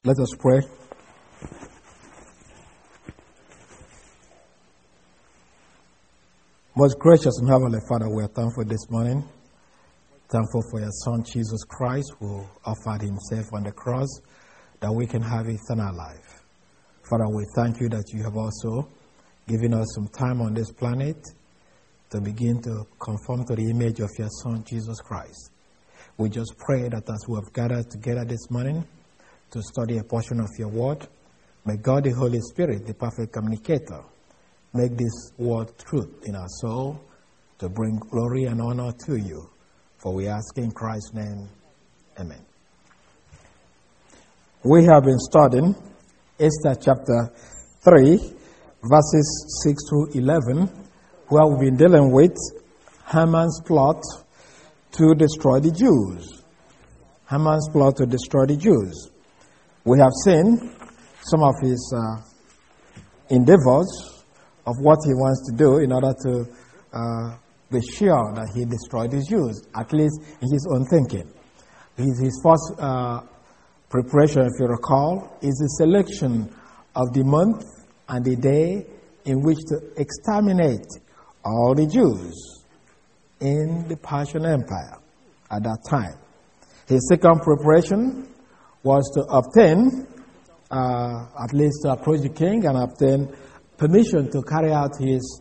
Let us pray. Most gracious and heavenly Father, we are thankful this morning. Thankful for your Son, Jesus Christ, who offered himself on the cross that we can have eternal life. Father, we thank you that you have also given us some time on this planet to begin to conform to the image of your Son, Jesus Christ. We just pray that as we have gathered together this morning to study a portion of your word, may God the Holy Spirit, the perfect communicator, make this word truth in our soul to bring glory and honor to you. For we ask in Christ's name, amen. We have been studying Esther chapter 3, verses 6 through 11, where we've been dealing with Haman's plot to destroy the Jews. Haman's plot to destroy the Jews. We have seen some of his endeavors of what he wants to do in order to be sure that he destroyed the Jews, at least in his own thinking. His first preparation, if you recall, is the selection of the month and the day in which to exterminate all the Jews in the Persian Empire at that time. His second preparation was to obtain, at least to approach the king and obtain permission to carry out his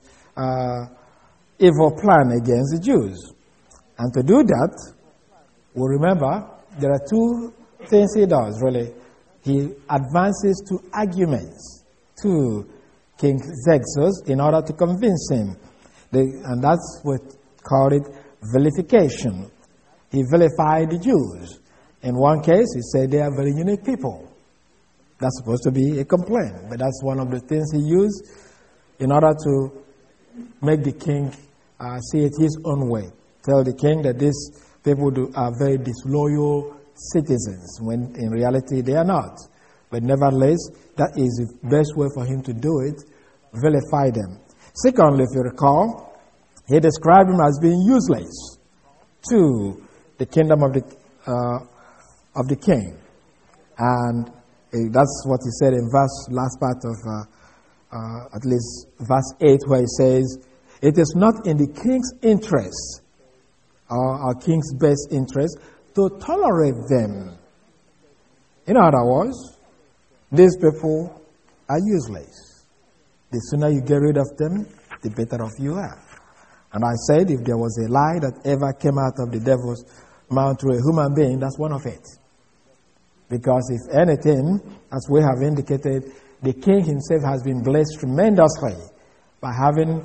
evil plan against the Jews. And to do that, we remember there are two things he does, really. He advances to arguments to King Xerxes in order to convince him. And that's what called it vilification. He vilified the Jews. In one case, he said they are very unique people. That's supposed to be a complaint, but that's one of the things he used in order to make the king see it his own way. Tell the king that these people are very disloyal citizens, when in reality they are not. But nevertheless, that is the best way for him to do it, vilify them. Secondly, if you recall, he described him as being useless to the kingdom of the king. And that's what he said in last part of at least verse 8, where he says, "It is not in the king's interest, or our king's best interest, to tolerate them." In other words, these people are useless. The sooner you get rid of them, the better off you are. And I said, if there was a lie that ever came out of the devil's mouth to a human being, that's one of it. Because if anything, as we have indicated, the king himself has been blessed tremendously by having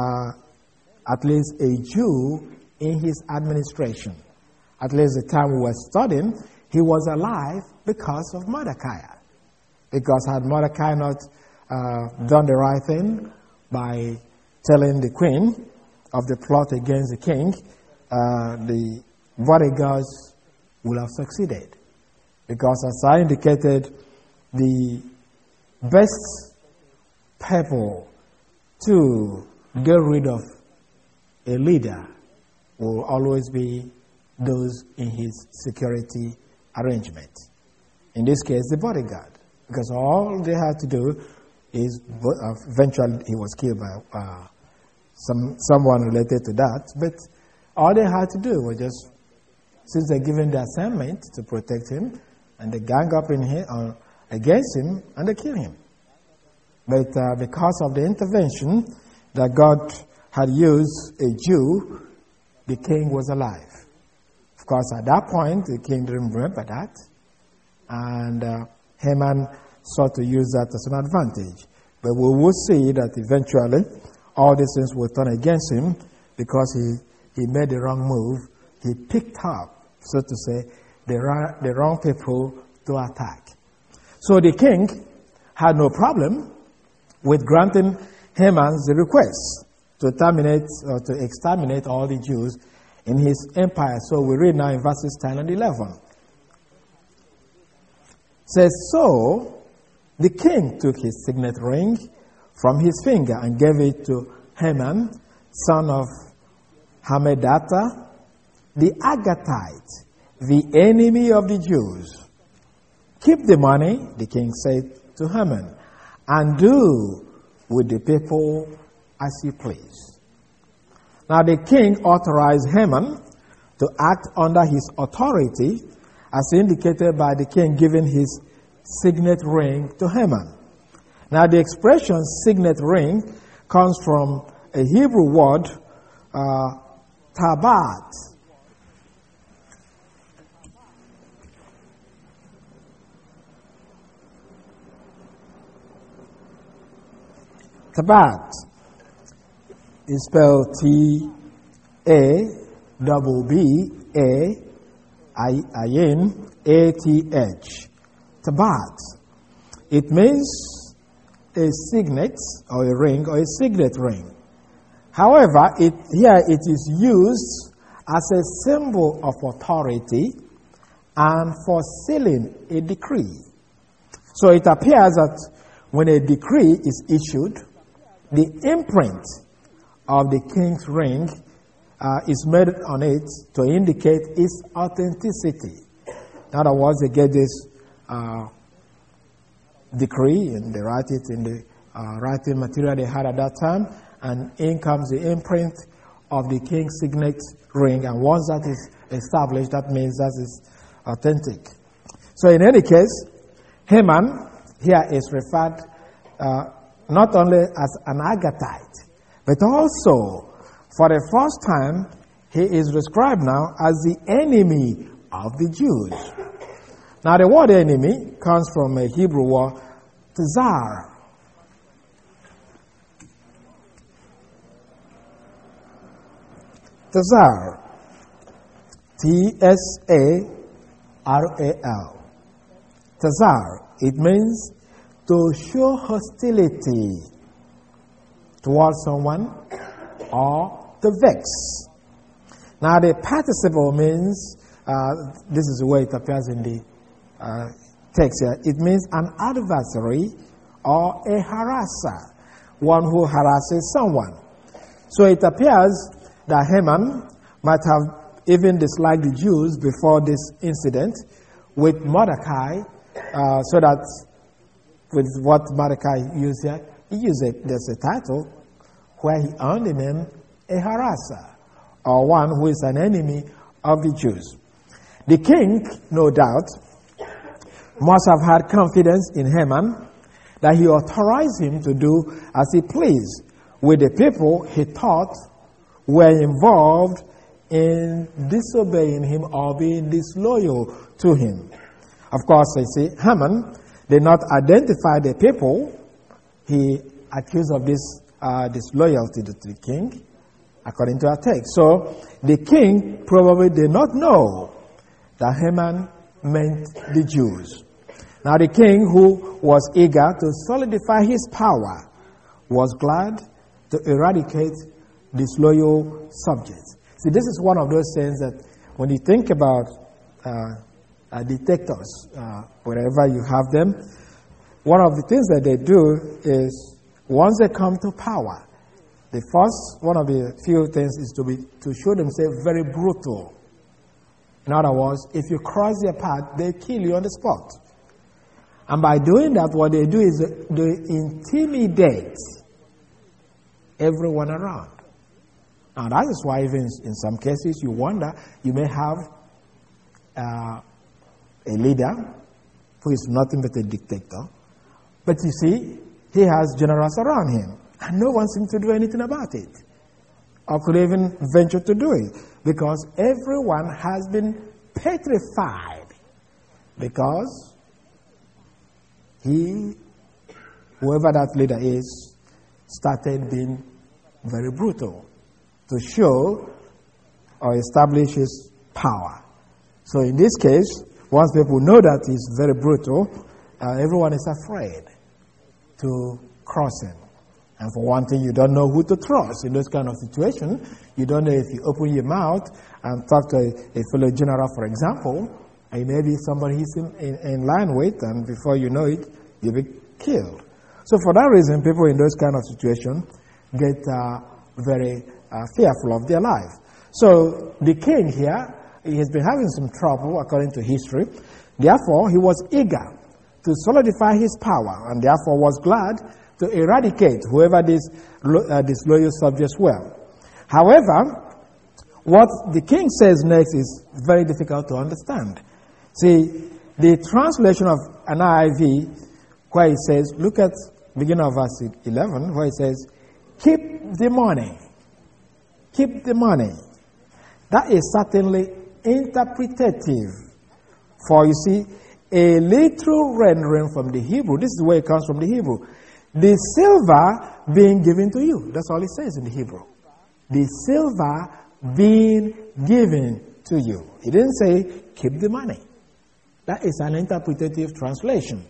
at least a Jew in his administration. At least the time we were studying, he was alive because of Mordecai. Because had Mordecai not done the right thing by telling the queen of the plot against the king, the bodyguards would have succeeded. Because as I indicated, the best people to get rid of a leader will always be those in his security arrangement. In this case, the bodyguard. Because all they had to do is, eventually he was killed by someone related to that, but all they had to do was just, since they're given the assignment to protect him, and they gang up in him, against him, and they kill him. But because of the intervention that God had used a Jew, the king was alive. Of course, at that point, the king didn't remember that, and Haman sought to use that as an advantage. But we will see that eventually all these things were turned against him because he made the wrong move. He picked up, so to say, the wrong people to attack. So the king had no problem with granting Haman's request to terminate or to exterminate all the Jews in his empire. So we read now in verses 10 and 11. It says, "So the king took his signet ring from his finger and gave it to Haman, son of Hammedatha, the Agathite, the enemy of the Jews. Keep the money, the king said to Haman, and do with the people as you please. Now the king authorized Haman to act under his authority as indicated by the king giving his signet ring to Haman. Now the expression signet ring comes from a Hebrew word, tabat. Tabat is spelled T-A-B-B-A-I-N-A-T-H. Tabat. It means a signet or a ring or a signet ring. However, here it is used as a symbol of authority and for sealing a decree. So it appears that when a decree is issued, the imprint of the king's ring is made on it to indicate its authenticity. In other words, they get this decree and they write it in the writing material they had at that time, and in comes the imprint of the king's signet ring, and once that is established, that means that is authentic. So in any case, Haman here is referred not only as an Agathite, but also, for the first time, he is described now as the enemy of the Jews. Now, the word enemy comes from a Hebrew word, tzar. Tzar. T-S-A-R-A-L. Tzar. It means to show hostility towards someone or to vex. Now the participle means, this is the way it appears in the text here, it means an adversary or a harasser, one who harasses someone. So it appears that Haman might have even disliked the Jews before this incident with Mordecai, so that with what Mordecai used here, he used it, there's a title where he earned the name a harasser, or one who is an enemy of the Jews. The king, no doubt, must have had confidence in Haman that he authorized him to do as he pleased with the people he thought were involved in disobeying him or being disloyal to him. Of course, I see, Haman did not identify the people he accused of this disloyalty to the king, according to our text. So the king probably did not know that Haman meant the Jews. Now the king, who was eager to solidify his power, was glad to eradicate disloyal subjects. See, this is one of those things that when you think about dictators, wherever you have them, one of the things that they do is once they come to power, the first one of the few things is to show themselves very brutal. In other words, if you cross their path, they kill you on the spot. And by doing that, what they do is they intimidate everyone around. Now that is why even in some cases you wonder, you may have a leader who is nothing but a dictator, but you see, he has generals around him, and no one seems to do anything about it, or could even venture to do it, because everyone has been petrified, because whoever that leader is, started being very brutal to show or establish his power. So in this case, once people know that he's very brutal, everyone is afraid to cross him. And for one thing, you don't know who to trust in this kind of situation. You don't know if you open your mouth and talk to a fellow general, for example, and maybe somebody he's in line with, and before you know it, you'll be killed. So for that reason, people in those kind of situations get very fearful of their life. So the king here he has been having some trouble according to history. Therefore, he was eager to solidify his power, and therefore was glad to eradicate whoever these disloyal subjects were. However, what the king says next is very difficult to understand. See, the translation of NIV, where it says, look at beginning of verse 11, where it says, keep the money. Keep the money. That is certainly interpretative. For you see, a literal rendering from the Hebrew, this is where it comes from the Hebrew. The silver being given to you. That's all it says in the Hebrew. The silver being given to you. It didn't say, keep the money. That is an interpretative translation.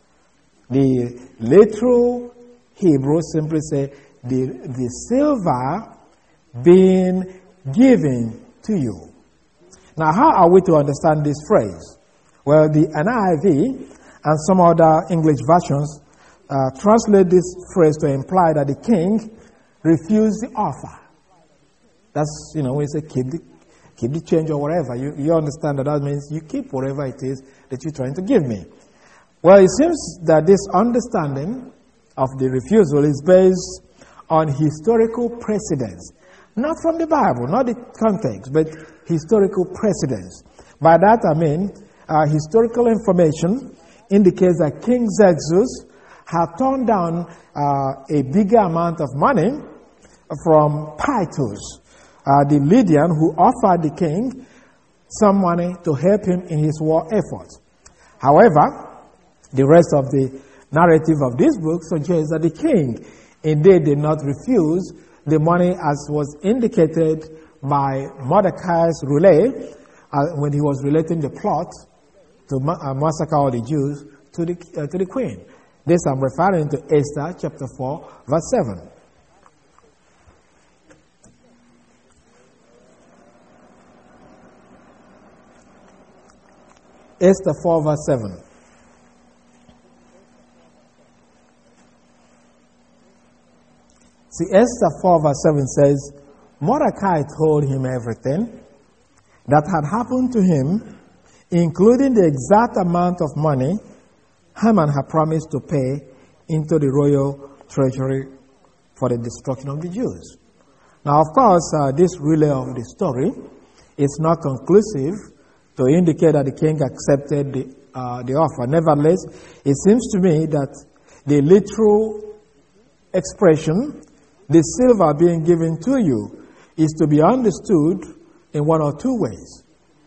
The literal Hebrew simply say, the silver being given to you. Now, how are we to understand this phrase? Well, the NIV and some other English versions translate this phrase to imply that the king refused the offer. That's, when you say keep the change or whatever, you understand that means you keep whatever it is that you're trying to give me. Well, it seems that this understanding of the refusal is based on historical precedents. Not from the Bible, not the context, but historical precedents. By that I mean, historical information indicates that King Xerxes had turned down a bigger amount of money from Titus, the Lydian, who offered the king some money to help him in his war efforts. However, the rest of the narrative of this book suggests that the king indeed did not refuse the money as was indicated by Mordecai's relay when he was relating the plot to massacre all the Jews to the queen. This I'm referring to Esther chapter 4 verse 7. Esther 4 verse 7. See, Esther 4 verse 7 says, Mordecai told him everything that had happened to him, including the exact amount of money Haman had promised to pay into the royal treasury for the destruction of the Jews. Now, of course, this relay of the story is not conclusive to indicate that the king accepted the offer. Nevertheless, it seems to me that the literal expression, the silver being given to you, is to be understood in one or two ways.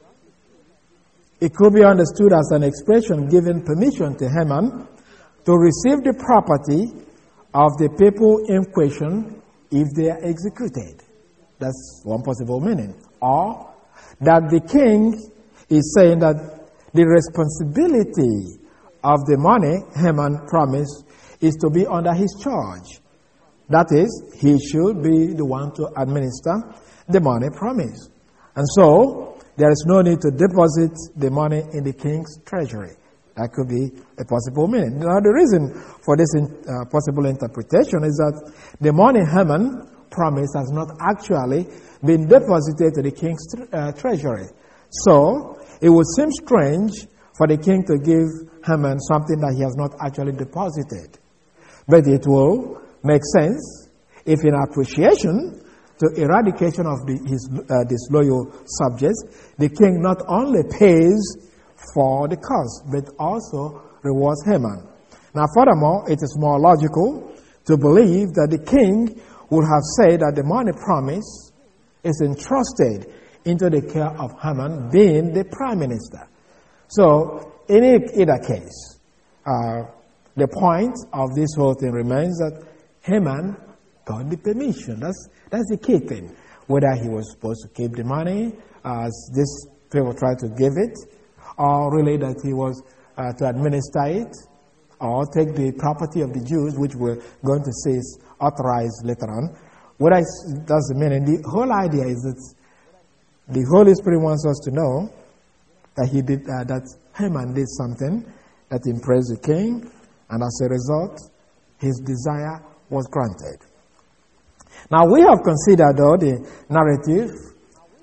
It could be understood as an expression giving permission to Haman to receive the property of the people in question if they are executed. That's one possible meaning. Or that the king is saying that the responsibility of the money Haman promised is to be under his charge. That is, he should be the one to administer the money promised. And so, there is no need to deposit the money in the king's treasury. That could be a possible meaning. Now, the reason for this possible interpretation is that the money Haman promised has not actually been deposited to the king's treasury. So, it would seem strange for the king to give Haman something that he has not actually deposited. But it will make sense if, in appreciation to eradication of his disloyal subjects, the king not only pays for the cost, but also rewards Haman. Now, furthermore, it is more logical to believe that the king would have said that the money promised is entrusted into the care of Haman, being the prime minister. So, in either case, the point of this whole thing remains that Haman got the permission. That's the key thing. Whether he was supposed to keep the money, as this people tried to give it, or really that he was to administer it, or take the property of the Jews, which we're going to see is authorized later on. What that's the meaning. The whole idea is that the Holy Spirit wants us to know that that Haman did something that impressed the king, and as a result, his desire was granted. Now, we have considered, though, the narrative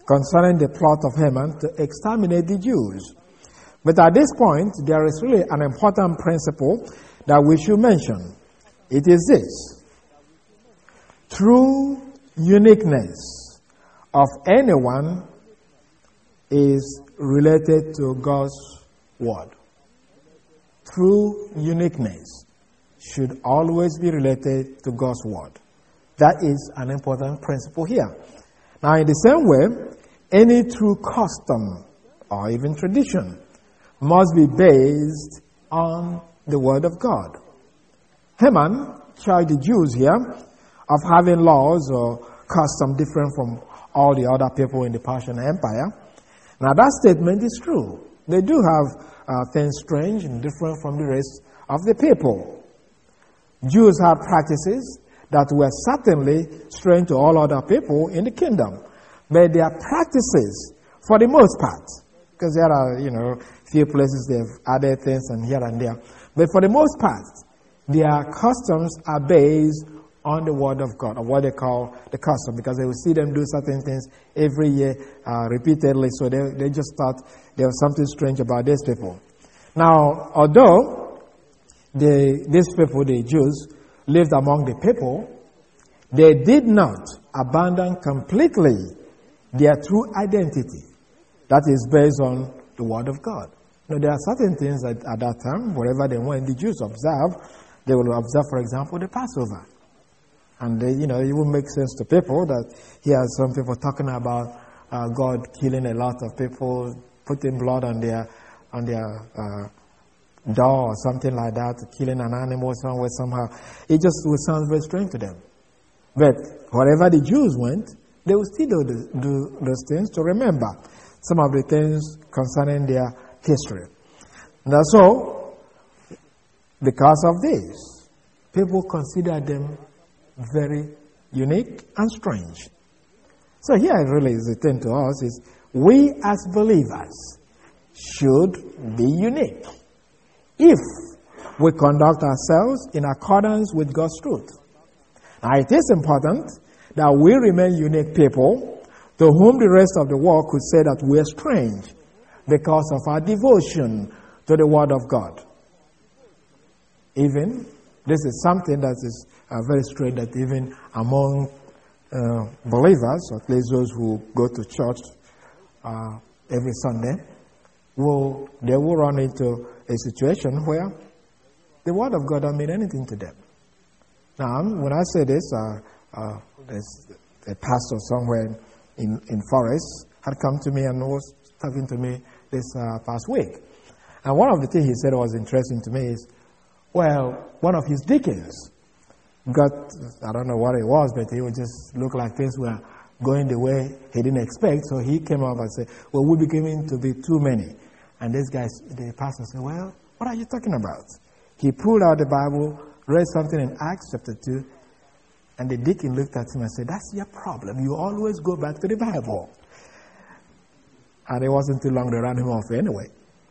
concerning the plot of Haman to exterminate the Jews. But at this point, there is really an important principle that we should mention. It is this: true uniqueness of anyone is related to God's word. True uniqueness should always be related to God's word. That is an important principle here. Now, in the same way, any true custom or even tradition must be based on the word of God. Haman charged the Jews here of having laws or custom different from all the other people in the Persian Empire. Now, that statement is true. They do have things strange and different from the rest of the people. Jews had practices that were certainly strange to all other people in the kingdom. But their practices, for the most part, because there are, few places they've added things and here and there. But for the most part, their customs are based on the word of God, or what they call the custom, because they will see them do certain things every year repeatedly, so they just thought there was something strange about these people. Now, although these people, the Jews, lived among the people, they did not abandon completely their true identity that is based on the word of God. Now, there are certain things that at that time, wherever they went, the Jews observe. They will observe, for example, the Passover. And, it will make sense to people that here are some people talking about God killing a lot of people, putting blood on their door or something like that, killing an animal somewhere, somehow. It just would sound very strange to them. But wherever the Jews went, they would still do those things to remember some of the things concerning their history. Now, so, because of this, people consider them very unique and strange. So here really is the thing to us is we as believers should be unique if we conduct ourselves in accordance with God's truth. Now, it is important that we remain unique people to whom the rest of the world could say that we are strange because of our devotion to the Word of God. Even, this is something that is very strange, that even among believers, or at least those who go to church every Sunday, they will run into a situation where the Word of God doesn't mean anything to them. Now, when I say this, there's a pastor somewhere in Forest had come to me and was talking to me this past week. And one of the things he said was interesting to me is, well, one of his deacons got, I don't know what it was, but it would just look like things were going the way he didn't expect. So he came up and said, well, we're beginning to be too many. And this guy, the pastor said, well, what are you talking about? He pulled out the Bible, read something in Acts chapter 2, and the deacon looked at him and said, that's your problem. You always go back to the Bible. And it wasn't too long they ran him off anyway.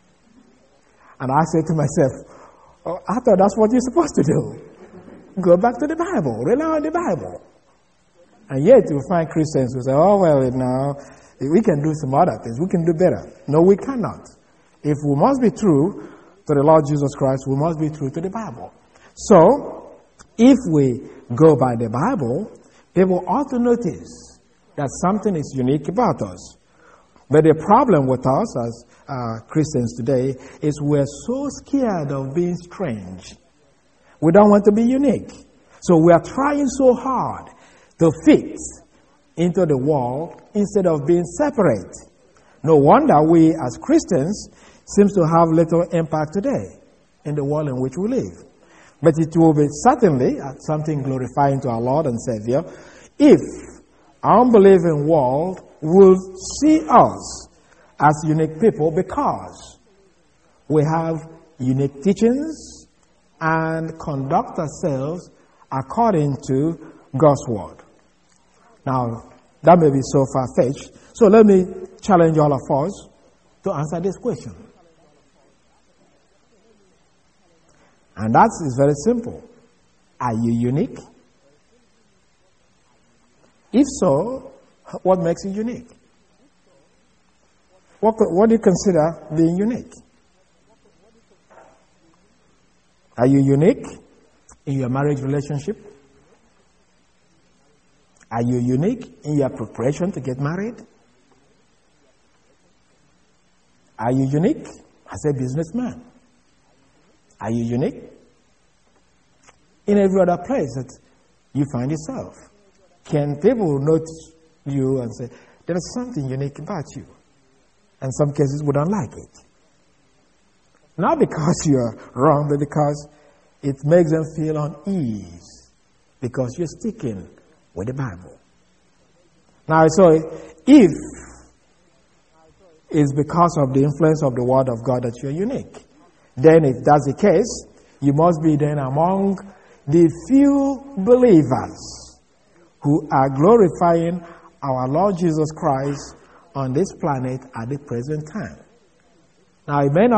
And I said to myself, oh, I thought that's what you're supposed to do. Go back to the Bible. Rely on the Bible. And yet you find Christians who say, oh, well, no, we can do some other things. We can do better. No, we cannot. If we must be true to the Lord Jesus Christ, we must be true to the Bible. So, if we go by the Bible, people ought to notice that something is unique about us. But the problem with us as Christians today is we're so scared of being strange. We don't want to be unique. So we are trying so hard to fit into the world instead of being separate. No wonder we as Christians seems to have little impact today in the world in which we live. But it will be certainly something glorifying to our Lord and Savior if our unbelieving world will see us as unique people, because we have unique teachings and conduct ourselves according to God's Word. Now, that may be so far-fetched. So let me challenge all of us to answer this question. And that is very simple. Are you unique? If so, what makes you unique? What do you consider being unique? Are you unique in your marriage relationship? Are you unique in your preparation to get married? Are you unique as a businessman? Are you unique in every other place that you find yourself? Can people notice you and say, there is something unique about you? In some cases, we don't like it. Not because you're wrong, but because it makes them feel unease because you're sticking with the Bible. Now, so if it's because of the influence of the Word of God that you're unique, then if that's the case, you must be then among the few believers who are glorifying our Lord Jesus Christ on this planet at the present time. Now, it may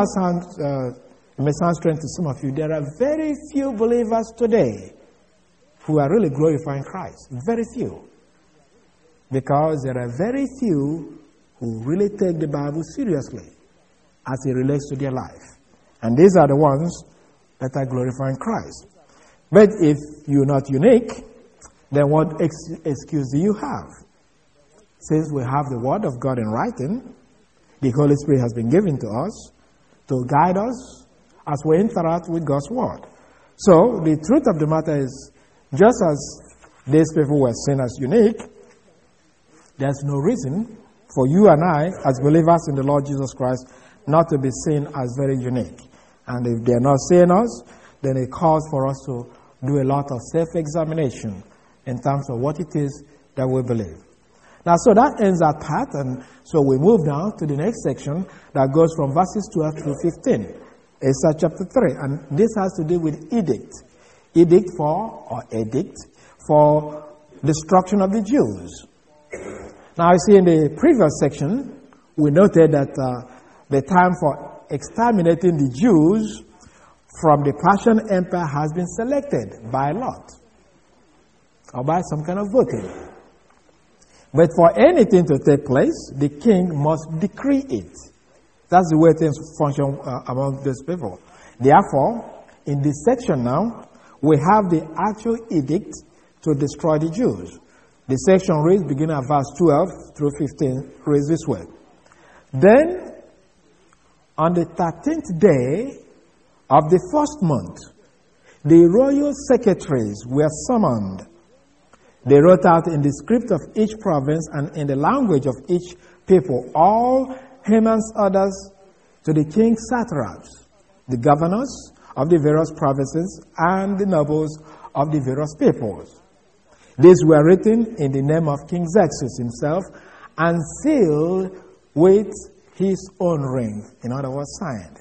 sound strange to some of you. There are very few believers today who are really glorifying Christ. Very few. Because there are very few who really take the Bible seriously as it relates to their life. And these are the ones that are glorifying Christ. But if you're not unique, then what excuse do you have? Since we have the Word of God in writing, the Holy Spirit has been given to us to guide us as we interact with God's Word. So the truth of the matter is, just as these people were seen as unique, there's no reason for you and I, as believers in the Lord Jesus Christ, not to be seen as very unique. And if they're not seeing us, then it calls for us to do a lot of self-examination in terms of what it is that we believe. Now, so that ends that part, and so we move now to the next section that goes from verses 12 through 15. Esther chapter 3, and this has to do with edict. Edict for destruction of the Jews. Now, you see, in the previous section, we noted that the time for exterminating the Jews from the Persian Empire has been selected by lot or by some kind of voting. But for anything to take place, the king must decree it. That's the way things function among these people. Therefore, in this section now, we have the actual edict to destroy the Jews. The section reads, beginning at verse 12 through 15, reads this way. Then, on the 13th day of the first month, the royal secretaries were summoned. They wrote out in the script of each province and in the language of each people all Haman's orders to the king's satraps, the governors of the various provinces, and the nobles of the various peoples. These were written in the name of King Xerxes himself and sealed with his own ring, in other words, signed.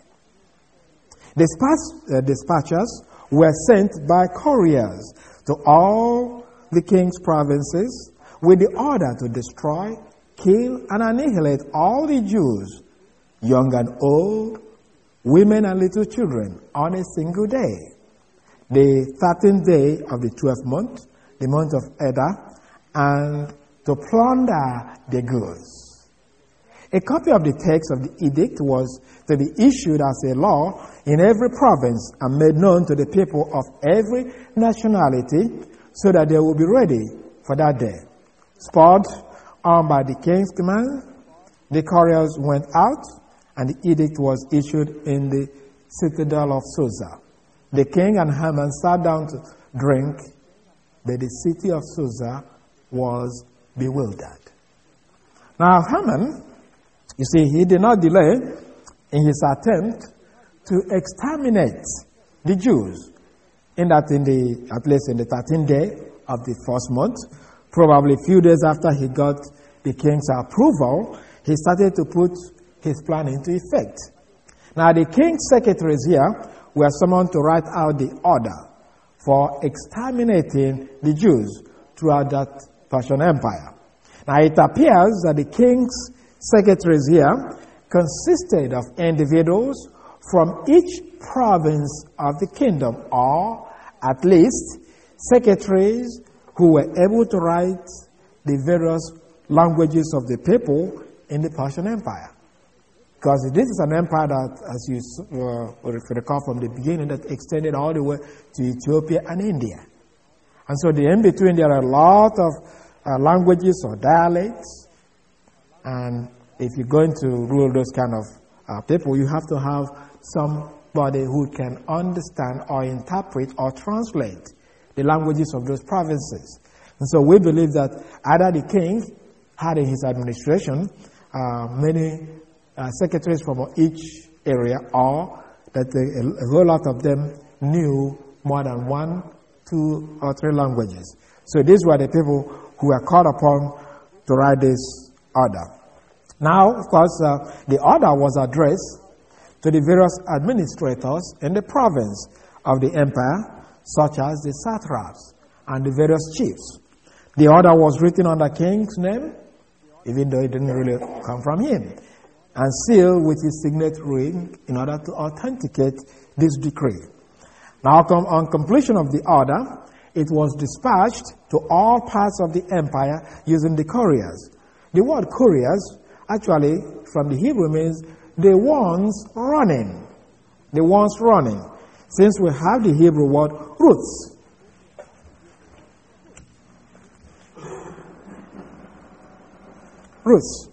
Dispatchers were sent by couriers to all the king's provinces with the order to destroy, kill, and annihilate all the Jews, young and old, women and little children, on a single day, the 13th day of the 12th month, the month of Adar, and to plunder the goods. A copy of the text of the edict was to be issued as a law in every province and made known to the people of every nationality so that they will be ready for that day. Spurred on by the king's command, the couriers went out and the edict was issued in the citadel of Susa. The king and Haman sat down to drink, but the city of Susa was bewildered. Now Haman, you see, he did not delay in his attempt to exterminate the Jews. At least in the 13th day of the first month, probably a few days after he got the king's approval, he started to put his plan into effect. Now the king's secretaries here were summoned to write out the order for exterminating the Jews throughout that Persian Empire. Now it appears that the king's secretaries here consisted of individuals from each province of the kingdom, or at least secretaries who were able to write the various languages of the people in the Persian Empire. Because this is an empire that, as you recall from the beginning, that extended all the way to Ethiopia and India. And so in between there are a lot of languages or dialects. And if you're going to rule those kind of people, you have to have somebody who can understand or interpret or translate the languages of those provinces. And so we believe that either the king had in his administration many secretaries from each area, or that a whole lot of them knew more than 1, 2, or 3 languages. So these were the people who were called upon to write this order. Now, of course, the order was addressed to the various administrators in the province of the empire, such as the satraps and the various chiefs. The order was written on the king's name, even though it didn't really come from him, and sealed with his signet ring in order to authenticate this decree. Now, on completion of the order, it was dispatched to all parts of the empire using the couriers. The word couriers, actually, from the Hebrew means the ones running. The ones running. Since we have the Hebrew word roots. Roots.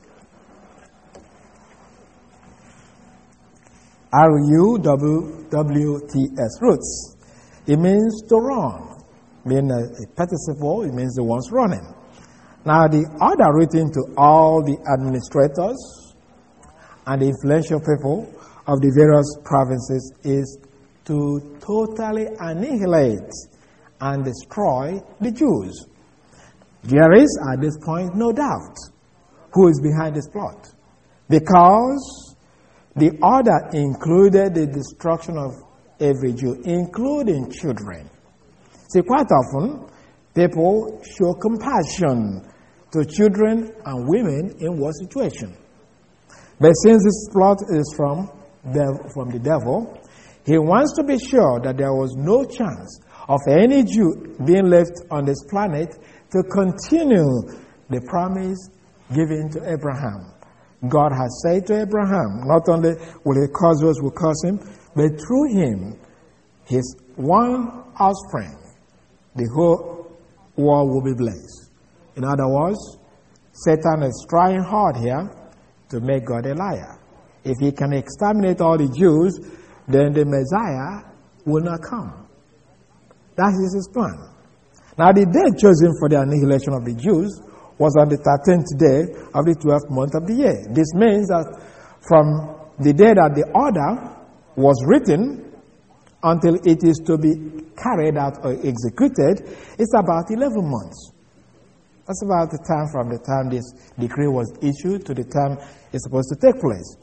R-U-W-T-S. Roots. It means to run. Being a participle, it means the ones running. Now, the order written to all the administrators and the influential people of the various provinces is to totally annihilate and destroy the Jews. There is, at this point, no doubt who is behind this plot, because the order included the destruction of every Jew, including children. See, quite often, people show compassion to children and women in war situation. But since this plot is from the devil, he wants to be sure that there was no chance of any Jew being left on this planet to continue the promise given to Abraham. God has said to Abraham, not only will he cause those who curse him, but through him, his one offspring, the whole world will be blessed. In other words, Satan is trying hard here to make God a liar. If he can exterminate all the Jews, then the Messiah will not come. That is his plan. Now, the day chosen for the annihilation of the Jews was on the 13th day of the 12th month of the year. This means that from the day that the order was written until it is to be carried out or executed, it's about 11 months. That's about the time from the time this decree was issued to the time it's supposed to take place.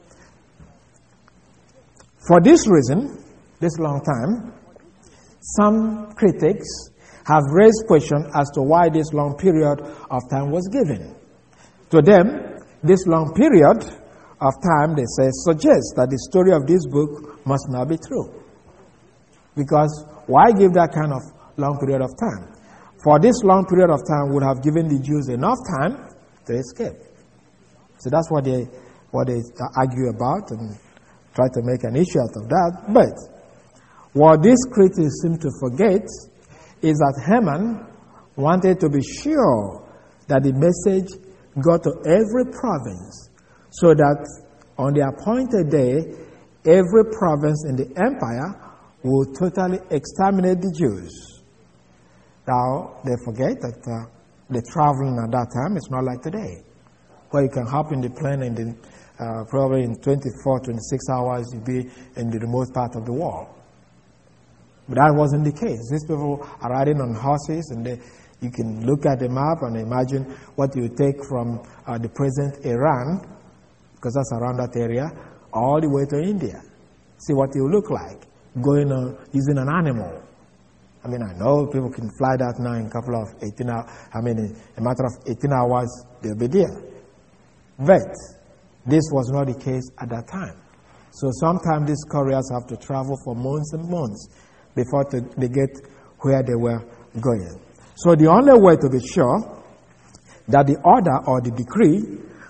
For this reason, this long time, some critics have raised questions as to why this long period of time was given. To them, this long period of time, they say, suggests that the story of this book must not be true. Because why give that kind of long period of time? For this long period of time would have given the Jews enough time to escape. So that's what they argue about and try to make an issue out of that. But what these critics seem to forget is that Haman wanted to be sure that the message got to every province, so that on the appointed day, every province in the empire will totally exterminate the Jews. Now, they forget that the traveling at that time is not like today, where you can hop in the plane and probably in 24, 26 hours you'll be in the remote part of the world. But that wasn't the case. These people are riding on horses, and you can look at the map and imagine what you take from the present Iran, because that's around that area, all the way to India. See what it will look like going on using an animal. I mean, I know people can fly that now in a couple of 18 hours. I mean, in a matter of 18 hours, they'll be there. But this was not the case at that time. So sometimes these couriers have to travel for months and months before they get where they were going. So the only way to be sure that the order or the decree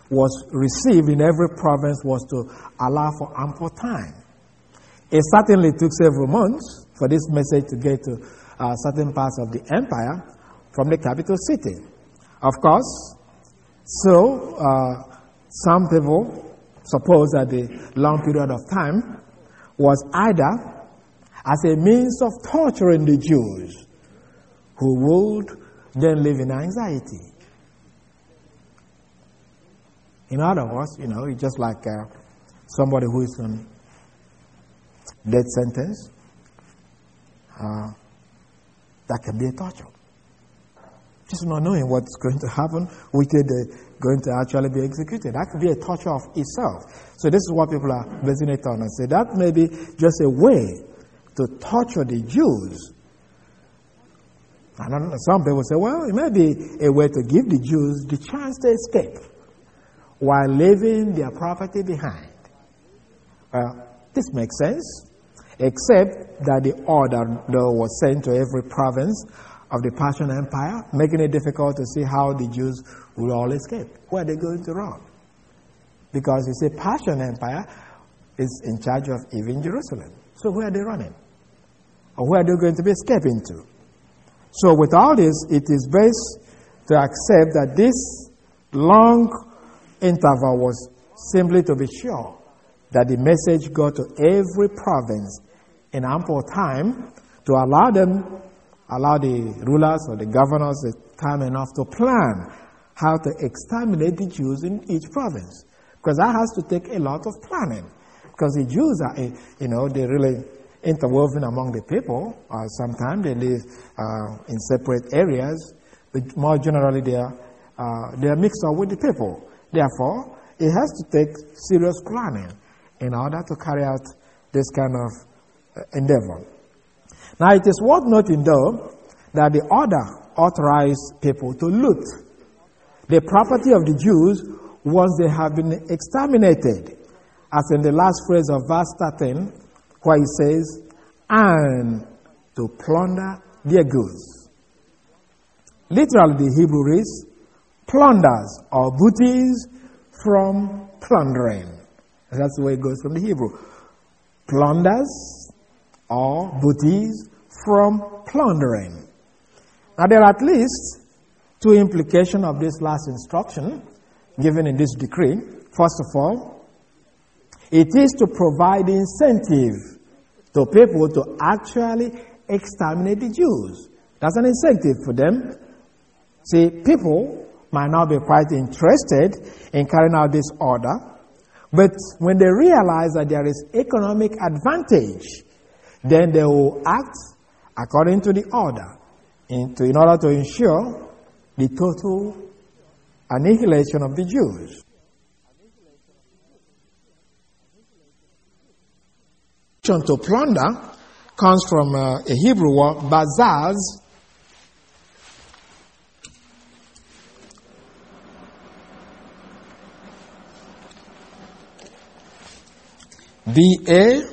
was received in every province was to allow for ample time. It certainly took several months for this message to get to certain parts of the empire from the capital city. Of course, so some people suppose that the long period of time was either as a means of torturing the Jews who would then live in anxiety. In other words, it's just like somebody who is on death sentence. That can be a torture. Just not knowing what's going to happen, which they're going to actually be executed. That could be a torture of itself. So this is what people are basing it on and say that may be just a way to torture the Jews. And some people say, well, it may be a way to give the Jews the chance to escape while leaving their property behind. This makes sense, except that the order, though, was sent to every province of the Persian Empire, making it difficult to see how the Jews would all escape. Where are they going to run? Because you see, Persian Empire is in charge of even Jerusalem. So where are they running? Or where are they going to be escaping to? So with all this, it is best to accept that this long interval was simply to be sure that the message got to every province in ample time to allow the rulers or the governors time enough to plan how to exterminate the Jews in each province. Because that has to take a lot of planning. Because the Jews are, they're really interwoven among the people. Sometimes they live in separate areas, but more generally they are mixed up with the people. Therefore, it has to take serious planning in order to carry out this kind of endeavor. Now, it is worth noting, though, that the order authorized people to loot the property of the Jews once they have been exterminated, as in the last phrase of verse 13, where it says, and to plunder their goods. Literally, the Hebrew reads, plunders or booties from plundering. That's the way it goes from the Hebrew. Plunders or booties from plundering. Now, there are at least two implications of this last instruction given in this decree. First of all, it is to provide incentive to people to actually exterminate the Jews. That's an incentive for them. See, people might not be quite interested in carrying out this order, but when they realize that there is economic advantage, then they will act according to the order in order to ensure the total annihilation of the Jews. To plunder comes from a Hebrew word, bazaz, B-A-Z-A-Z,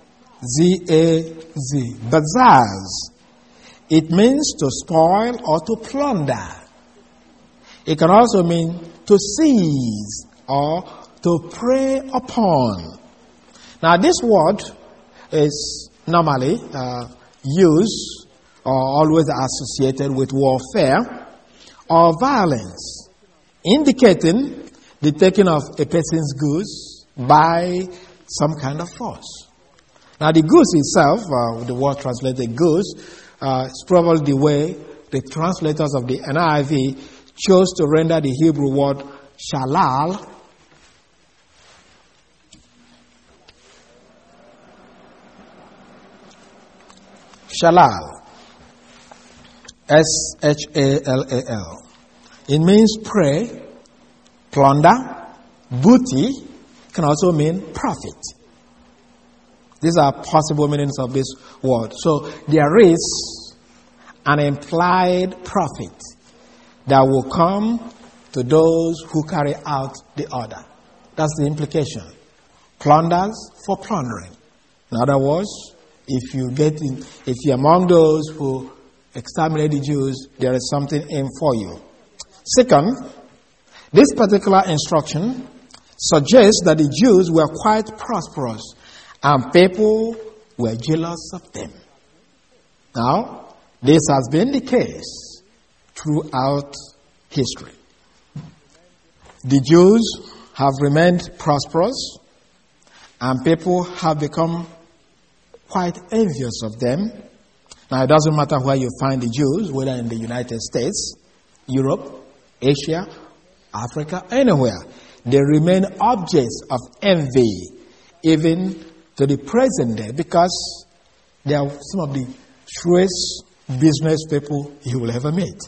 bazaz. It means to spoil or to plunder. It can also mean to seize or to prey upon. Now, this word is normally used or always associated with warfare or violence, indicating the taking of a person's goods by some kind of force. Now, the goods itself, the word translated goods, is probably the way the translators of the NIV chose to render the Hebrew word shalal. Shalal. S-H-A-L-A-L. It means prey, plunder, booty, can also mean profit. These are possible meanings of this word. So there is an implied profit that will come to those who carry out the order. That's the implication. Plunders for plundering. In other words, if you're among those who exterminate the Jews, there is something in for you. Second, This particular instruction suggests that the Jews were quite prosperous and people were jealous of them. Now, this has been the case throughout history. The Jews have remained prosperous and people have become quite envious of them. Now, it doesn't matter where you find the Jews, whether in the United States, Europe, Asia, Africa, anywhere. They remain objects of envy, even to the present day, because they are some of the truest business people you will ever meet.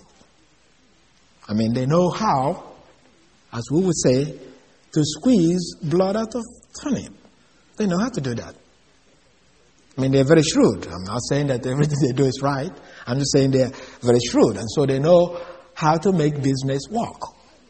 I mean, they know how, as we would say, to squeeze blood out of turnip. They know how to do that. I mean, they're very shrewd. I'm not saying that everything they do is right. I'm just saying they're very shrewd. And so they know how to make business work.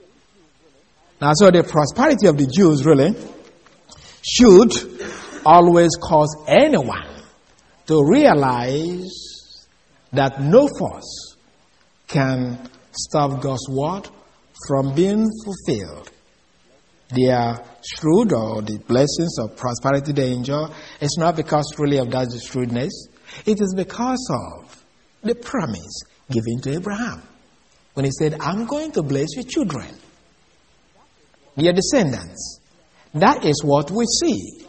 Now, so the prosperity of the Jews really should always cause anyone to realize that no force can stop God's word from being fulfilled. Their shrewd or the blessings of prosperity they enjoy is not because really of that shrewdness. It is because of the promise given to Abraham. When he said, I'm going to bless your children, your descendants. That is what we see.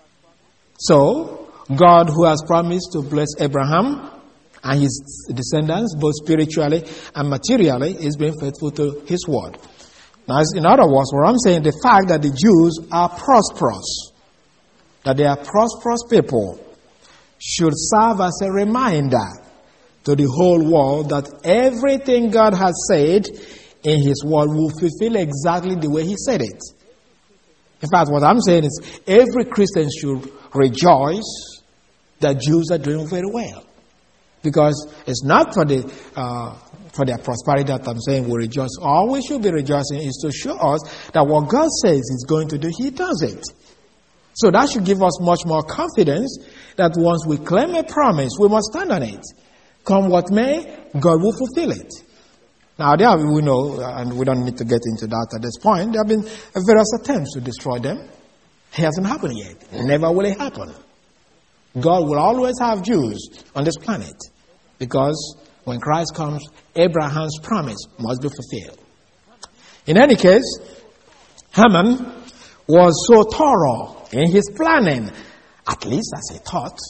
So, God, who has promised to bless Abraham and his descendants, both spiritually and materially, is being faithful to his word. Now, in other words, what I'm saying, the fact that the Jews are prosperous, that they are prosperous people, should serve as a reminder to the whole world that everything God has said in his word will fulfill exactly the way he said it. In fact, what I'm saying is every Christian should rejoice that Jews are doing very well. Because it's not for their prosperity that I'm saying we rejoice. All we should be rejoicing is to show us that what God says he's going to do, he does it. So that should give us much more confidence that once we claim a promise, we must stand on it. Come what may, God will fulfill it. Now, we know, and we don't need to get into that at this point, there have been various attempts to destroy them. It hasn't happened yet. Never will it happen. God will always have Jews on this planet because when Christ comes, Abraham's promise must be fulfilled. In any case, Haman was so thorough in his planning, at least as he thought,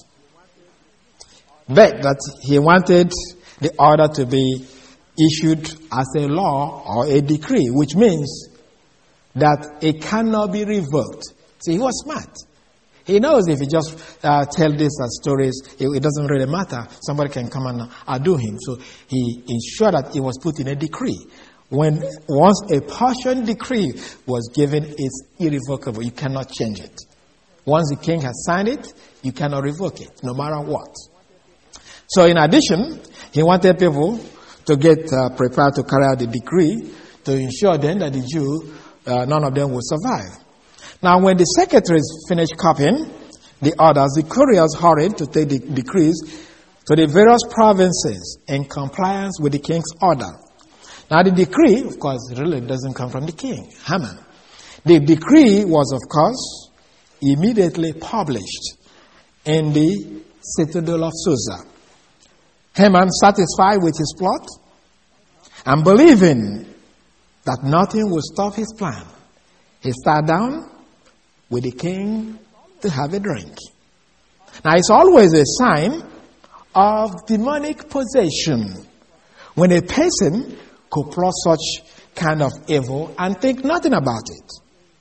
but that he wanted the order to be issued as a law or a decree, which means that it cannot be revoked. See, he was smart. He knows if he just tell this as stories, it doesn't really matter. Somebody can come and outdo him. So he ensured that it was put in a decree. Once a partial decree was given, it's irrevocable. You cannot change it. Once the king has signed it, you cannot revoke it, no matter what. So in addition, he wanted people to get prepared to carry out the decree to ensure then that the Jew, none of them will survive. Now, when the secretaries finished copying the orders, the couriers hurried to take the decrees to the various provinces in compliance with the king's order. Now, the decree, of course, really doesn't come from the king, Haman. The decree was, of course, immediately published in the citadel of Susa. Haman, satisfied with his plot and believing that nothing would stop his plan, he sat down with the king to have a drink. Now, it's always a sign of demonic possession when a person could plot such kind of evil and think nothing about it.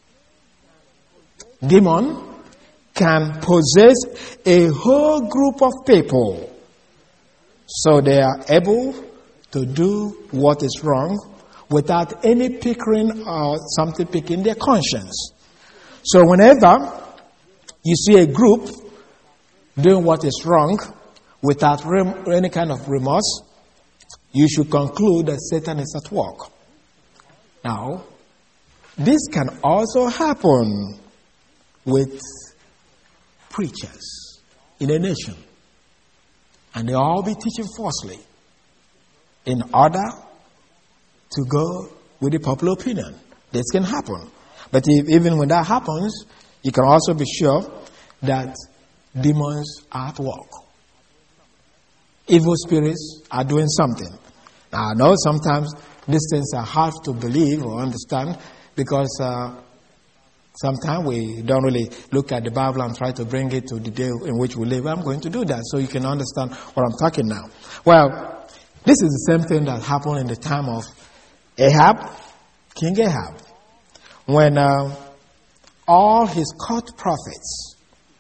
Demon can possess a whole group of people so they are able to do what is wrong without any pickering or something picking their conscience. So whenever you see a group doing what is wrong without any kind of remorse, you should conclude that Satan is at work. Now, this can also happen with preachers in a nation. And they all be teaching falsely in order to go with the popular opinion. This can happen. But even when that happens, you can also be sure that demons are at work. Evil spirits are doing something. Now, I know sometimes these things are hard to believe or understand because sometimes we don't really look at the Bible and try to bring it to the day in which we live. I'm going to do that so you can understand what I'm talking now. Well, this is the same thing that happened in the time of Ahab, King Ahab, when all his court prophets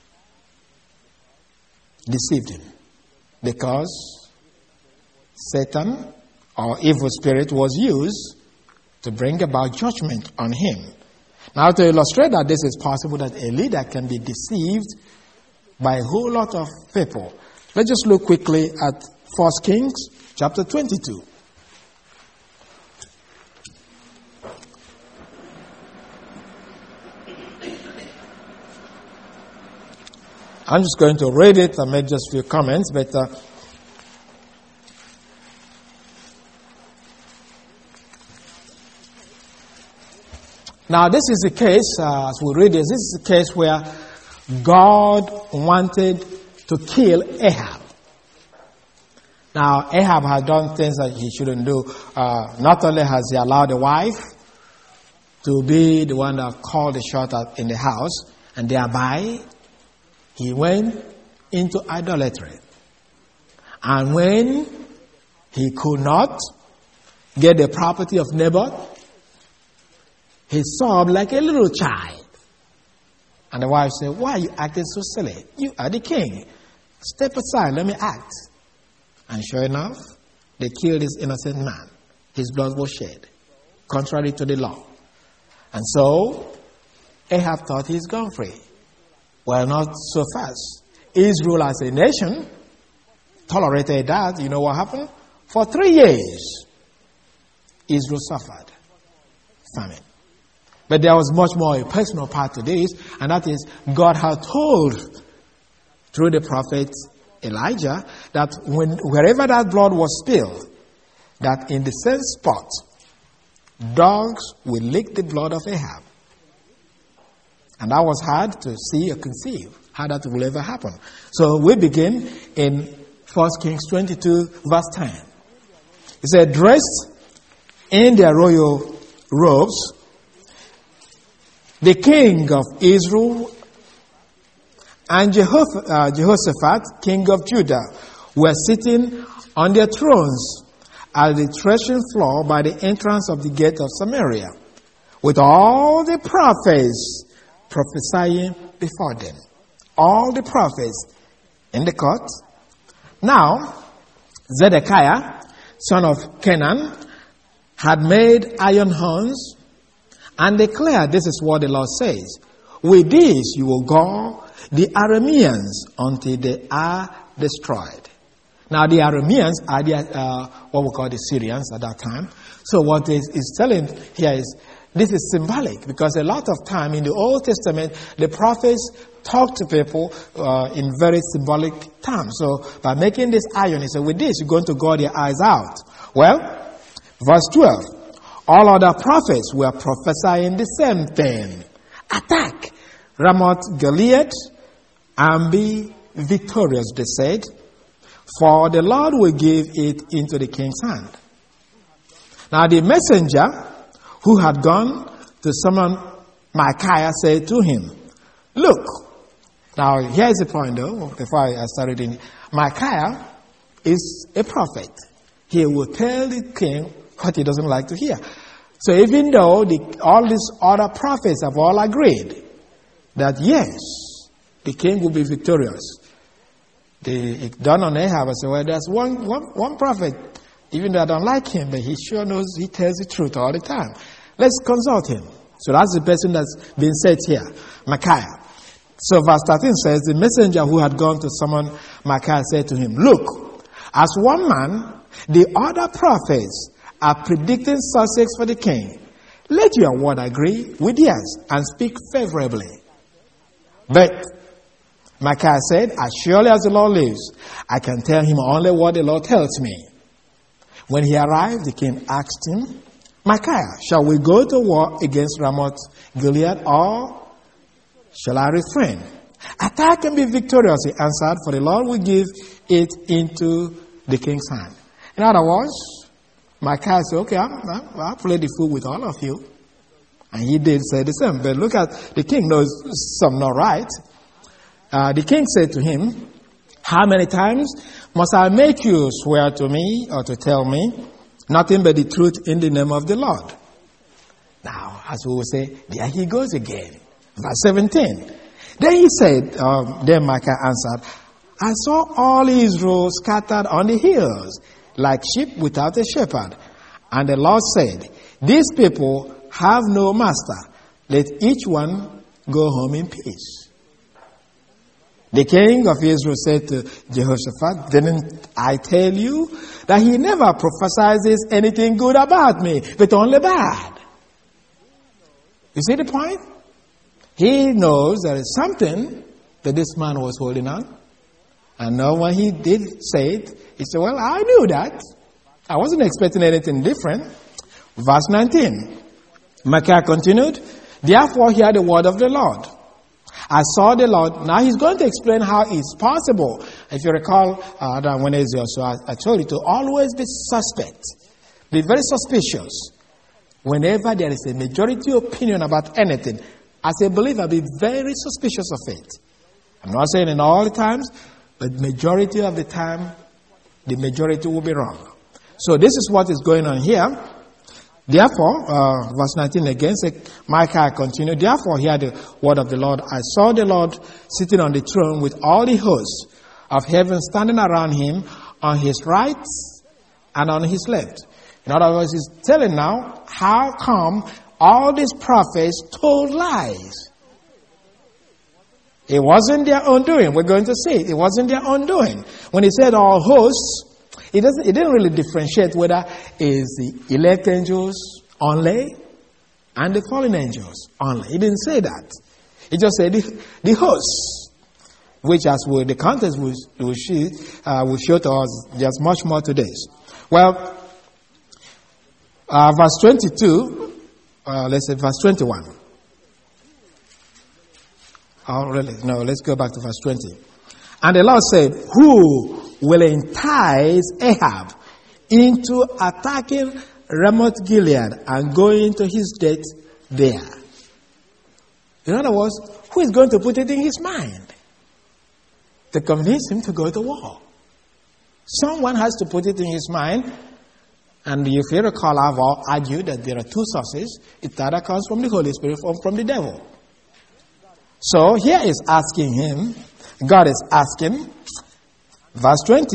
deceived him because Satan or evil spirit was used to bring about judgment on him. Now, to illustrate that this is possible, that a leader can be deceived by a whole lot of people, let's just look quickly at 1 Kings chapter 22. I'm just going to read it and make just a few comments, but now this is the case, as we read this is the case where God wanted to kill Ahab. Now, Ahab had done things that he shouldn't do. Not only has he allowed the wife to be the one that called the shot in the house, and thereby he went into idolatry. And when he could not get the property of Naboth, he sobbed like a little child. And the wife said, "Why are you acting so silly? You are the king. Step aside, let me act." And sure enough, they killed this innocent man. His blood was shed, contrary to the law. And so, Ahab thought he's gone free. Well, not so fast. Israel as a nation tolerated that. You know what happened? For 3 years, Israel suffered famine. But there was much more a personal part to this, and that is God had told through the prophet Elijah that wherever that blood was spilled, that in the same spot, dogs will lick the blood of Ahab. And that was hard to see or conceive how that will ever happen. So we begin in 1 Kings 22 verse 10. It said, "Dressed in their royal robes, the king of Israel and Jehoshaphat, king of Judah, were sitting on their thrones at the threshing floor by the entrance of the gate of Samaria, with all the prophets prophesying before them." All the prophets in the court. Now, Zedekiah, son of Kenan, had made iron horns and declared, this is what the Lord says, "With this you will go the Arameans until they are destroyed." Now the Arameans are what we call the Syrians at that time. So what is telling here is, this is symbolic, because a lot of time in the Old Testament, the prophets talk to people in very symbolic terms. So by making this iron, he said, "With this you're going to gouge their eyes out." Well, verse 12, all other prophets were prophesying the same thing. Attack Ramoth Gilead and be victorious, they said, for the Lord will give it into the king's hand. Now the messenger who had gone to summon Micaiah said to him, "Look." Now here's the point though, before I start reading. Micaiah is a prophet. He will tell the king what he doesn't like to hear. So even though all these other prophets have all agreed that yes, the king will be victorious, they done on Ahab. I said, well, there's one prophet, even though I don't like him, but he sure knows, he tells the truth all the time. Let's consult him. So that's the person that's been said here, Micaiah. So verse 13 says, the messenger who had gone to summon Micaiah said to him, "Look, as one man, the other prophets are predicting success for the king. Let your word agree with theirs and speak favorably." But Micaiah said, "As surely as the Lord lives, I can tell him only what the Lord tells me." When he arrived, the king asked him, Micaiah, shall we go to war against Ramoth Gilead, or shall I refrain? Attack and be victorious, he answered, for the Lord will give it into the king's hand. In other words, Micaiah said, okay, I'll play the fool with all of you. And he did say the same. But look at the king knows something not right. The king said to him, how many times must I make you swear to me or to tell me nothing but the truth in the name of the Lord? Now, as we will say, there he goes again. Verse 17. Then he said, then Micaiah answered, I saw all Israel scattered on the hills, like sheep without a shepherd. And the Lord said, these people have no master. Let each one go home in peace. The king of Israel said to Jehoshaphat, didn't I tell you that he never prophesies anything good about me, but only bad? You see the point? He knows there is something that this man was holding on. And now when he did say it, he said, well, I knew that. I wasn't expecting anything different. Verse 19. Micaiah continued, therefore hear the word of the Lord. I saw the Lord. Now he's going to explain how it's possible. If you recall, that Wednesday or so, I told you to always be suspect. Be very suspicious. Whenever there is a majority opinion about anything, as a believer, be very suspicious of it. I'm not saying in all the times, but majority of the time, the majority will be wrong. So this is what is going on here. Therefore, verse 19 again, Micaiah continued, therefore hear the word of the Lord. I saw the Lord sitting on the throne with all the hosts of heaven standing around him on his right and on his left. In other words, he's telling now how come all these prophets told lies. It wasn't their own doing. We're going to see it. It wasn't their own doing. When he said all hosts, it didn't really differentiate whether it's the elect angels only and the fallen angels only. He didn't say that. He just said the hosts, which as the context will show to us, there's much more to this. Well, verse 22, let's say verse 21. Oh, really? No, let's go back to verse 20. And the Lord said, who will entice Ahab into attacking Ramoth Gilead and going to his death there? In other words, who is going to put it in his mind to convince him to go to war? Someone has to put it in his mind. And if you recall, I've argued that there are two sources. It either comes from the Holy Spirit or from the devil. So here is asking him, God is asking, verse 20,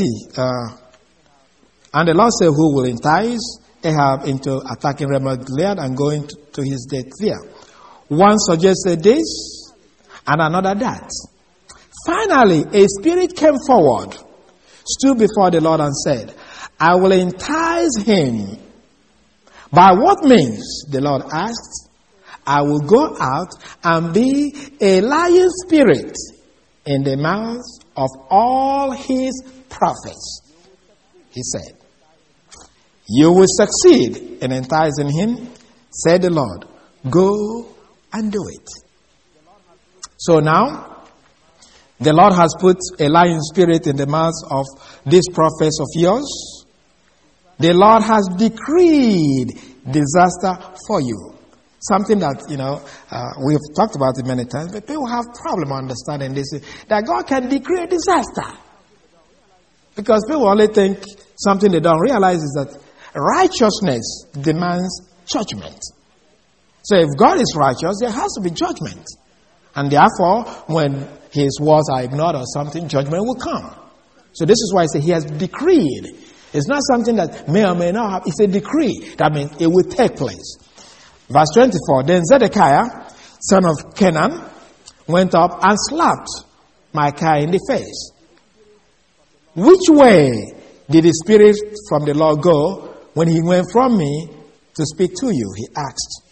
and the Lord said, who will entice Ahab into attacking Ramoth Gilead and going to his death there? One suggested this, and another that. Finally, a spirit came forward, stood before the Lord and said, I will entice him. By what means? The Lord asked. I will go out and be a lying spirit in the mouths of all his prophets. He said, you will succeed in enticing him, said the Lord. Go and do it. So now, the Lord has put a lying spirit in the mouths of these prophets of yours. The Lord has decreed disaster for you. Something that, we've talked about it many times, but people have problem understanding this, that God can decree a disaster. Because people only think something they don't realize is that righteousness demands judgment. So if God is righteous, there has to be judgment. And therefore, when his words are ignored or something, judgment will come. So this is why I say he has decreed. It's not something that may or may not happen. It's a decree. That means it will take place. Verse 24, then Zedekiah, son of Kenan, went up and slapped Micaiah in the face. Which way did the spirit from the Lord go when he went from me to speak to you? He asked.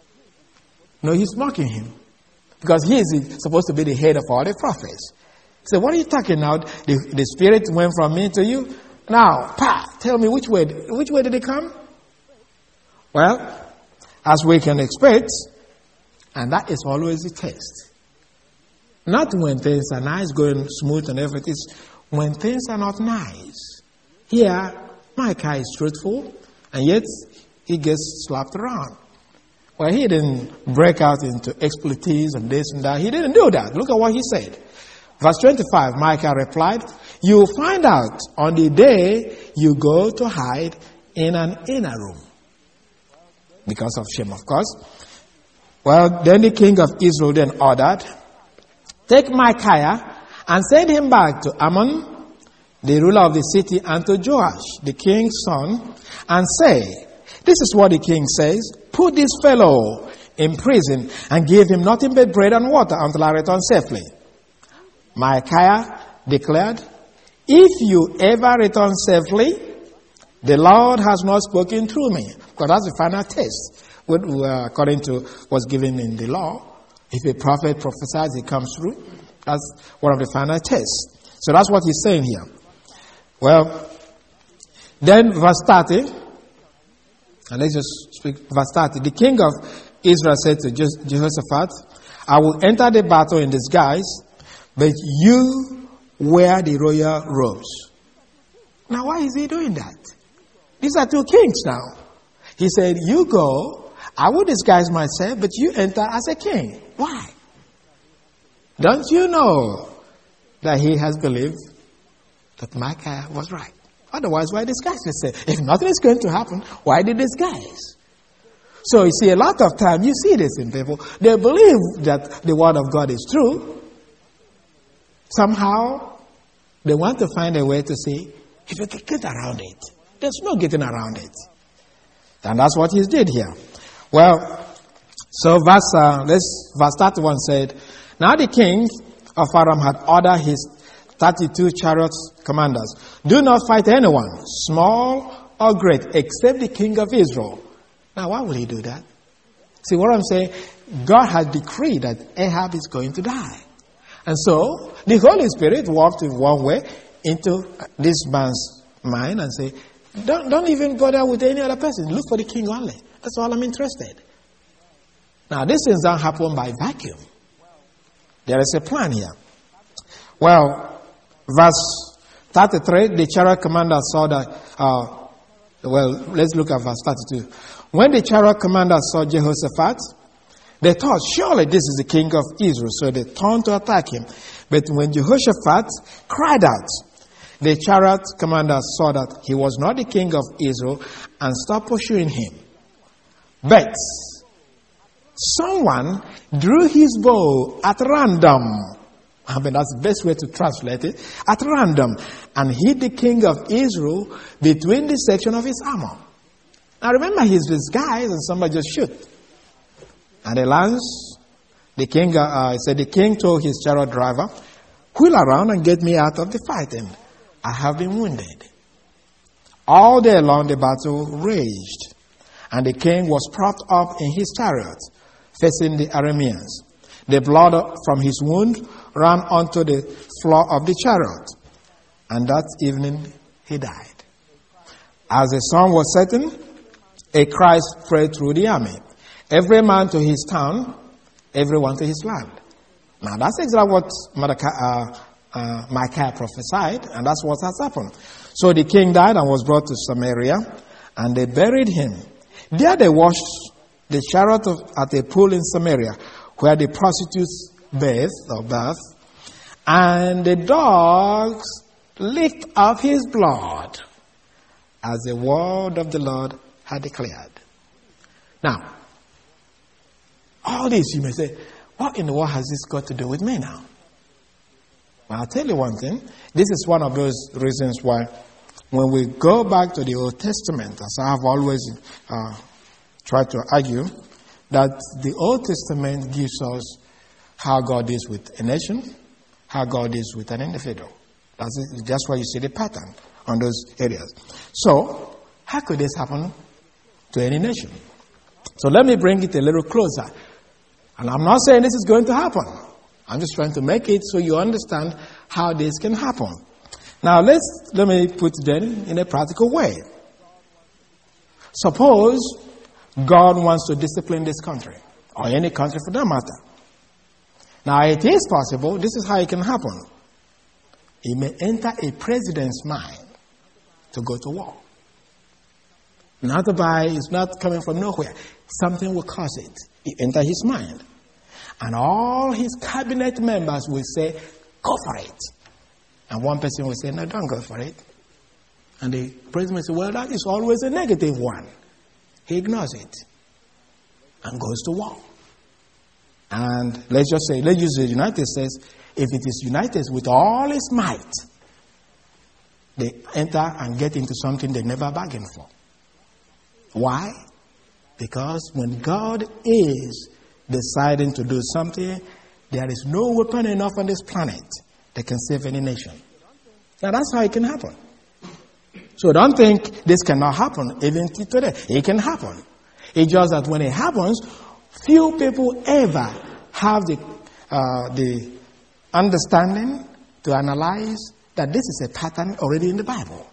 No, he's mocking him. Because he is supposed to be the head of all the prophets. He said, what are you talking about? The spirit went from me to you? Now, tell me which way did it come? Well, as we can expect, and that is always the test. Not when things are nice, going smooth and everything. It's when things are not nice. Here, Micah is truthful, and yet he gets slapped around. Well, he didn't break out into expletives and this and that. He didn't do that. Look at what he said. Verse 25, Micah replied, "You will find out on the day you go to hide in an inner room." Because of shame, of course. Well, then the king of Israel then ordered, "Take Micaiah and send him back to Ammon, the ruler of the city, and to Joash, the king's son, and say, 'This is what the king says, put this fellow in prison and give him nothing but bread and water until I return safely.'" Micaiah declared, "If you ever return safely, the Lord has not spoken through me." Because that's the final test, according to what's given in the law. If a prophet prophesies, it comes through. That's one of the final tests. So that's what he's saying here. Well, then verse 30, and let's just speak verse 30. The king of Israel said to Jehoshaphat, "I will enter the battle in disguise, but you wear the royal robes." Now, why is he doing that? These are two kings now. He said, "You go, I will disguise myself, but you enter as a king." Why? Don't you know that he has believed that Micah was right? Otherwise, why disguise yourself? If nothing is going to happen, why the disguise? So you see, a lot of time you see this in people. They believe that the word of God is true. Somehow, they want to find a way to say, if you can get around it. There's no getting around it. And that's what he did here. Well, so verse 31 said, "Now the king of Aram had ordered his 32 chariot commanders, 'Do not fight anyone, small or great, except the king of Israel.'" Now, why will he do that? See what I'm saying? God had decreed that Ahab is going to die. And so, the Holy Spirit walked in one way into this man's mind and said, don't even bother with any other person. Look for the king only. That's all I'm interested. Now, these things don't happen by vacuum. There is a plan here. Well, verse 33, the chariot commander saw that, let's look at verse 32. When the chariot commander saw Jehoshaphat, they thought, surely this is the king of Israel. So they turned to attack him. But when Jehoshaphat cried out, the chariot commander saw that he was not the king of Israel and stopped pursuing him. But someone drew his bow at random. I mean, that's the best way to translate it. At random. And hit the king of Israel between the section of his armor. Now remember, he's disguised and somebody just shoot. And he lands. The king said, the king told his chariot driver, "Wheel around and get me out of the fighting. I have been wounded." All day long the battle raged, and the king was propped up in his chariot, facing the Arameans. The blood from his wound ran onto the floor of the chariot, and that evening he died. As the sun was setting, a cry spread through the army, "Every man to his town, everyone to his land." Now that's exactly what Micah prophesied, and that's what has happened. So the king died and was brought to Samaria, and they buried him. There they washed the chariot at a pool in Samaria, where the prostitutes bathe, and the dogs licked up his blood, as the word of the Lord had declared. Now, all this you may say, what in the world has this got to do with me now? Well, I'll tell you one thing. This is one of those reasons why when we go back to the Old Testament, as I have always tried to argue, that the Old Testament gives us how God is with a nation, how God is with an individual. That's why you see the pattern on those areas. So, how could this happen to any nation? So let me bring it a little closer. And I'm not saying this is going to happen. I'm just trying to make it so you understand how this can happen. Now let me put it then in a practical way. Suppose God wants to discipline this country, or any country for that matter. Now, it is possible, this is how it can happen. It may enter a president's mind to go to war. It's not coming from nowhere. Something will cause it. It enter his mind. And all his cabinet members will say, go for it. And one person will say, no, don't go for it. And the president will say, well, that is always a negative one. He ignores it and goes to war. And let's use the United States. If it is united with all its might, they enter and get into something they never bargained for. Why? Because when God is deciding to do something, there is no weapon enough on this planet that can save any nation. Now that's how it can happen. So don't think this cannot happen even today. It can happen. It's just that when it happens, few people ever have the understanding to analyze that this is a pattern already in the Bible.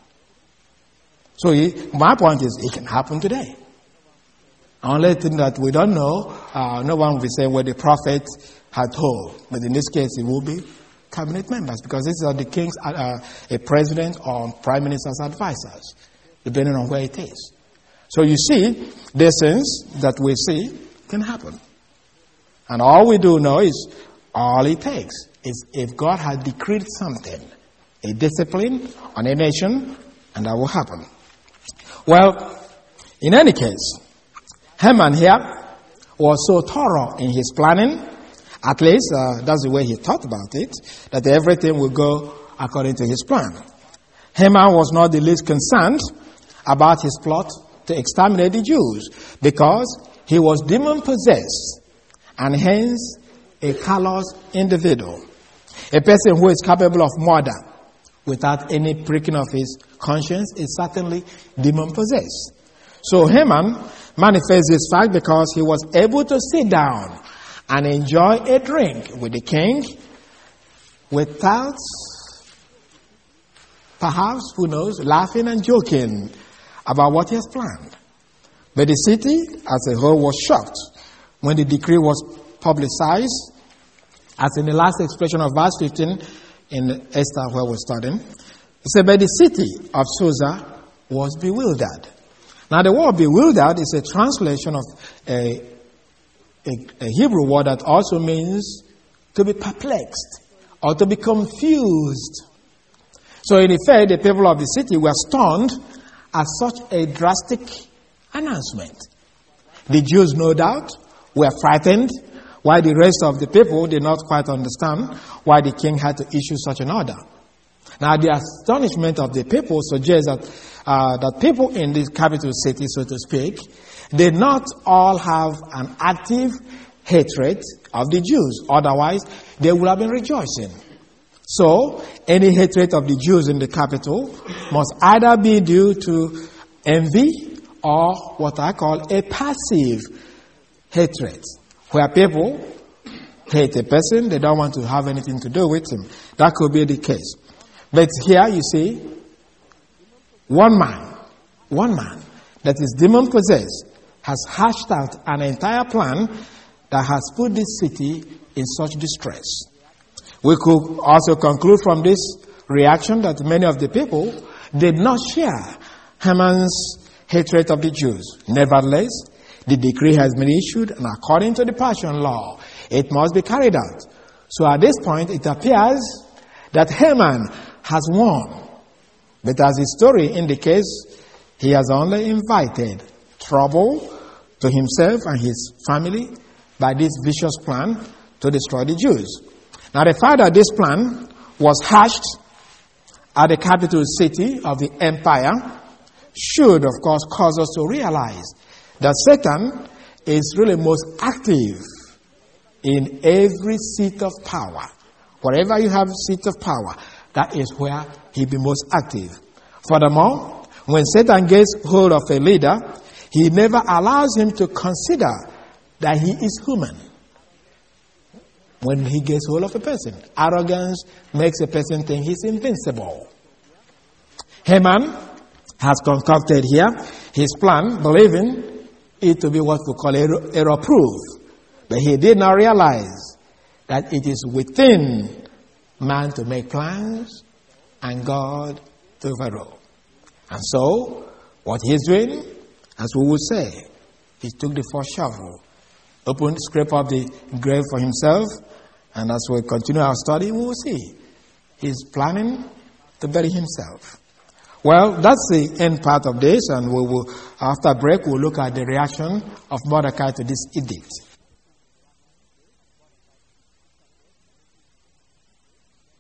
So my point is, it can happen today. Only thing that we don't know, no one will be saying what the prophet had told. But in this case, it will be cabinet members, because these are the king's, a president or prime minister's advisors, depending on where it is. So you see, these things that we see can happen. And all we do know is, all it takes is if God has decreed something, a discipline on a nation, and that will happen. Well, in any case, Haman here was so thorough in his planning, at least that's the way he thought about it, that everything will go according to his plan. Haman was not the least concerned about his plot to exterminate the Jews, because he was demon-possessed, and hence a callous individual. A person who is capable of murder without any pricking of his conscience is certainly demon-possessed. So Haman manifests this fact because he was able to sit down and enjoy a drink with the king without, perhaps, who knows, laughing and joking about what he has planned. But the city as a whole was shocked when the decree was publicized, as in the last expression of verse 15 in Esther where we're studying. It said, but the city of Susa was bewildered. Now the word bewildered is a translation of a Hebrew word that also means to be perplexed or to be confused. So in effect, the people of the city were stunned at such a drastic announcement. The Jews, no doubt, were frightened, while the rest of the people did not quite understand why the king had to issue such an order. Now, the astonishment of the people suggests that people in this capital city, so to speak, did not all have an active hatred of the Jews. Otherwise, they would have been rejoicing. So, any hatred of the Jews in the capital must either be due to envy or what I call a passive hatred, where people hate a person, they don't want to have anything to do with him. That could be the case. But here you see, one man that is demon-possessed has hashed out an entire plan that has put this city in such distress. We could also conclude from this reaction that many of the people did not share Haman's hatred of the Jews. Nevertheless, the decree has been issued, and according to the Persian law, it must be carried out. So at this point, it appears that Haman has won. But as his story indicates, he has only invited trouble to himself and his family by this vicious plan to destroy the Jews. Now, the fact that this plan was hatched at the capital city of the empire should, of course, cause us to realize that Satan is really most active in every seat of power. Wherever you have seat of power, that is where he be most active. Furthermore, when Satan gets hold of a leader, he never allows him to consider that he is human. When he gets hold of a person, arrogance makes a person think he's invincible. Haman has concocted here his plan, believing it to be what we call error-proof. But he did not realize that it is within man to make plans and God to overrule. And so, what he's doing, as we would say, he took the first shovel, scrape up the grave for himself, and as we continue our study, we will see he's planning to bury himself. Well, that's the end part of this, and we will, after break, we'll look at the reaction of Mordecai to this edict.